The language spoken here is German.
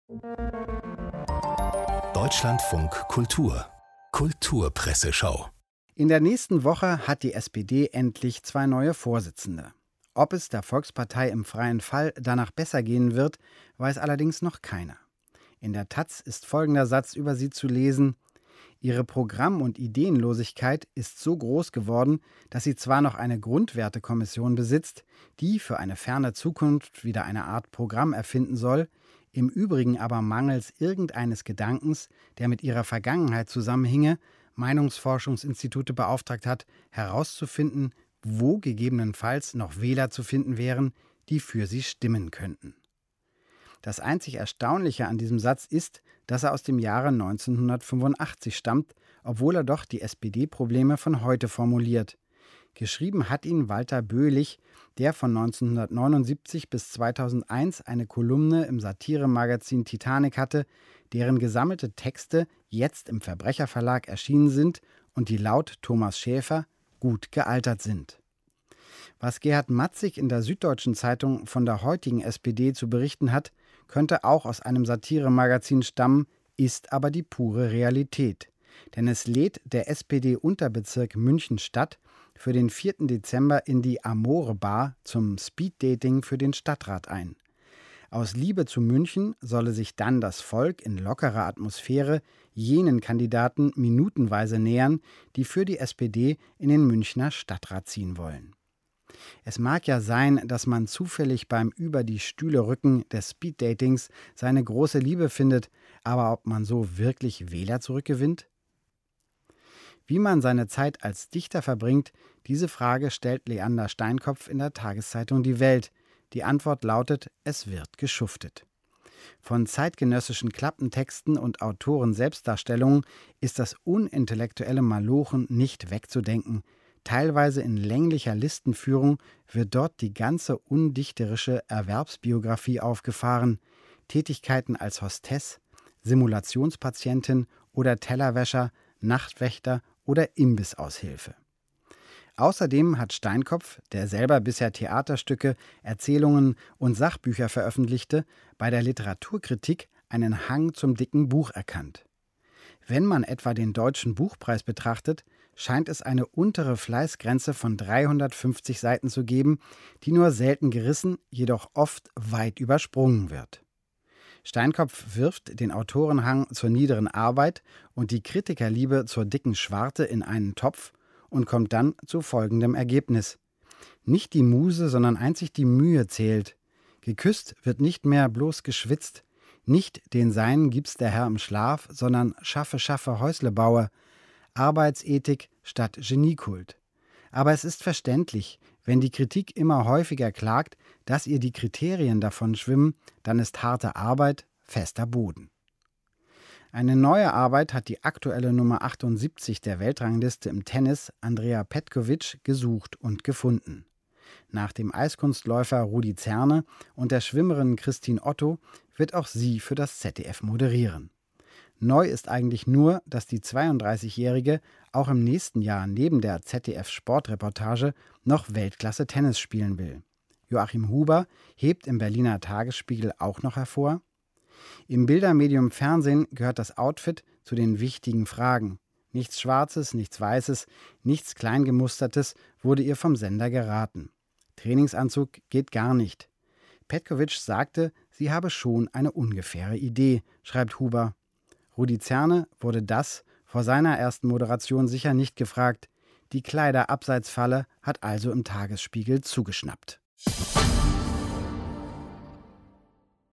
Deutschlandfunk Kultur Kulturpresseschau. In der nächsten Woche hat die SPD endlich 2 neue Vorsitzende. Ob es der Volkspartei im freien Fall danach besser gehen wird, weiß allerdings noch keiner. In der taz ist folgender Satz über sie zu lesen: Ihre Programm- und Ideenlosigkeit ist so groß geworden, dass sie zwar noch eine Grundwertekommission besitzt, die für eine ferne Zukunft wieder eine Art Programm erfinden soll, im Übrigen aber mangels irgendeines Gedankens, der mit ihrer Vergangenheit zusammenhinge, Meinungsforschungsinstitute beauftragt hat, herauszufinden, wo gegebenenfalls noch Wähler zu finden wären, die für sie stimmen könnten. Das einzig Erstaunliche an diesem Satz ist, dass er aus dem Jahre 1985 stammt, obwohl er doch die SPD-Probleme von heute formuliert. Geschrieben hat ihn Walter Böhlich, der von 1979 bis 2001 eine Kolumne im Satiremagazin Titanic hatte, deren gesammelte Texte jetzt im Verbrecherverlag erschienen sind und die laut Thomas Schäfer gut gealtert sind. Was Gerhard Matzig in der Süddeutschen Zeitung von der heutigen SPD zu berichten hat, könnte auch aus einem Satiremagazin stammen, ist aber die pure Realität. Denn es lädt der SPD-Unterbezirk München-Stadt für den 4. Dezember in die Amore Bar zum Speeddating für den Stadtrat ein. Aus Liebe zu München solle sich dann das Volk in lockerer Atmosphäre jenen Kandidaten minutenweise nähern, die für die SPD in den Münchner Stadtrat ziehen wollen. Es mag ja sein, dass man zufällig beim Über-die-Stühle-Rücken des Speeddatings seine große Liebe findet, aber ob man so wirklich Wähler zurückgewinnt? Wie man seine Zeit als Dichter verbringt, diese Frage stellt Leander Steinkopf in der Tageszeitung Die Welt. Die Antwort lautet: Es wird geschuftet. Von zeitgenössischen Klappentexten und Autoren-Selbstdarstellungen ist das unintellektuelle Malochen nicht wegzudenken. Teilweise in länglicher Listenführung wird dort die ganze undichterische Erwerbsbiografie aufgefahren. Tätigkeiten als Hostess, Simulationspatientin oder Tellerwäscher, Nachtwächter oder Imbissaushilfe. Außerdem hat Steinkopf, der selber bisher Theaterstücke, Erzählungen und Sachbücher veröffentlichte, bei der Literaturkritik einen Hang zum dicken Buch erkannt. Wenn man etwa den Deutschen Buchpreis betrachtet, scheint es eine untere Fleißgrenze von 350 Seiten zu geben, die nur selten gerissen, jedoch oft weit übersprungen wird. Steinkopf wirft den Autorenhang zur niederen Arbeit und die Kritikerliebe zur dicken Schwarte in einen Topf und kommt dann zu folgendem Ergebnis: Nicht die Muse, sondern einzig die Mühe zählt. Geküsst wird nicht mehr bloß geschwitzt. Nicht den Seinen gibt's der Herr im Schlaf, sondern schaffe Häusle baue. Arbeitsethik statt Geniekult. Aber es ist verständlich, wenn die Kritik immer häufiger klagt, dass ihr die Kriterien davon schwimmen, dann ist harte Arbeit fester Boden. Eine neue Arbeit hat die aktuelle Nummer 78 der Weltrangliste im Tennis, Andrea Petkovic, gesucht und gefunden. Nach dem Eiskunstläufer Rudi Zerne und der Schwimmerin Christine Otto wird auch sie für das ZDF moderieren. Neu ist eigentlich nur, dass die 32-Jährige auch im nächsten Jahr neben der ZDF-Sportreportage noch Weltklasse-Tennis spielen will. Joachim Huber hebt im Berliner Tagesspiegel auch noch hervor: Im Bildermedium Fernsehen gehört das Outfit zu den wichtigen Fragen. Nichts Schwarzes, nichts Weißes, nichts Kleingemustertes wurde ihr vom Sender geraten. Trainingsanzug geht gar nicht. Petkovic sagte, sie habe schon eine ungefähre Idee, schreibt Huber. Rudi Zerne wurde das vor seiner ersten Moderation sicher nicht gefragt. Die Kleiderabseitsfalle hat also im Tagesspiegel zugeschnappt.